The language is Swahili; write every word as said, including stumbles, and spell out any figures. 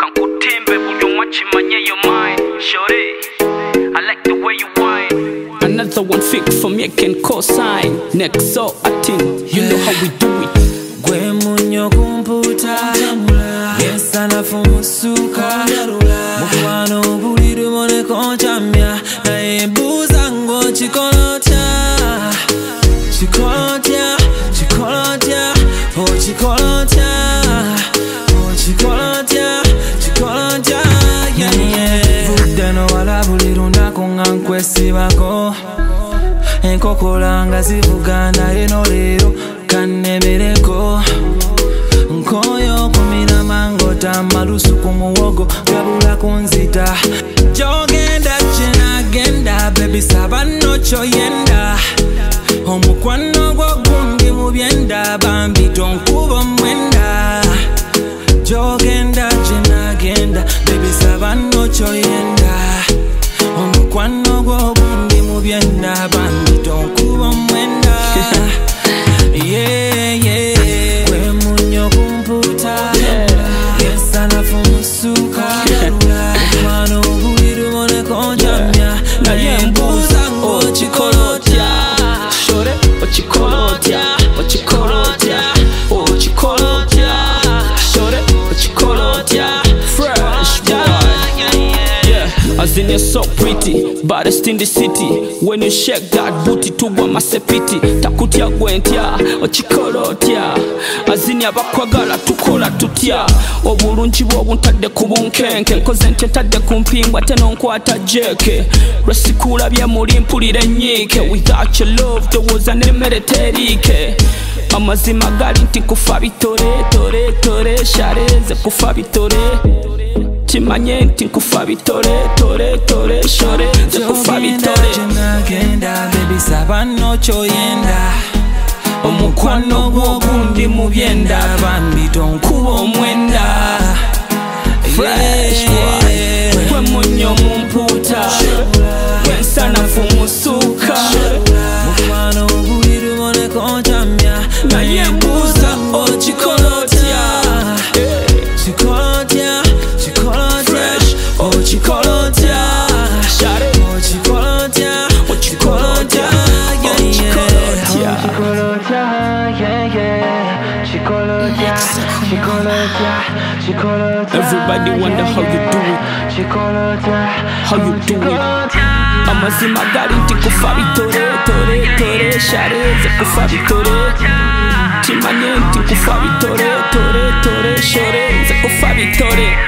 Kankutimbe buyo mwachimanye your mind. Shorty, I like the way you whine. Another one fix for me can co-sign. Next so acting, you know how we do it. Gwe munyo kumputa Yesa na fumusuka Mukwano buliru mone konchamya Na ebuza ngo chikolotya Chikolotya, chikolotya Oh chikolotya Oh chikolotya, chikolotya Yeah, yeah Vudeno wala buliru ndako ngankwesi bako Enkokolanga zivugana eno lero kanemereko nkoyo kumina mango tamalusu kumuwogo kabula kunzita jogenda chena genda baby sabano choyenda omukwano gwo gundi mubyenda bambi tonkubo mwenda jogenda chena genda baby sabano choyenda omukwano gwo gundi mubyenda bambi tonkubo mwenda yeah, yeah. Kwe munyo kumputa Yesa na fumusuka Mano buliru mone konchamya Na yembuza ngo chikolotya Shore, o chikolotya, o chikolotya, o chikolotya. Shore, o chikolotya, fresh boy. Yeah, as in you're so pretty, baddest in the city. When you shake that booty tugwa masepiti. Takutya gwentya, o chikolotya. As in yabakwagala tukola tutya. Obulungi bwo buntadde ku bunkenke. Nkoze ntya ntadde ku mpingwa ate nonkwata jeke. Lwesikula bya muli mpulira enyiike. Without your love towooza n'emmere teriike. Amazima gali nti kufa bitore tore tore shareze kufa bitore. Chimanye nti nkufa bitore tore tore shore nze kufa bitore. Jogenda genda baby sabano choyenda omukwano gwo gundi mubyenda bambi tonkuba omwenda fresh boy. Kwe munyo mumputa wensana fumusuka mukwano buliru mone konchamya naye mbuza ngo chikolotya chikolotya chikolotya oh chikolotya share oh chikolotya o chikolotya yeah yeah chikolotya yeah yeah chikolotya chikolotya chikolotya everybody wonder how you do it, chikolotya how you do it. Amazima gali nti kufa bitore tore tore shareze kufa bitore. Chimanye nti kufa bitore tore tore shore nze kufa bitore.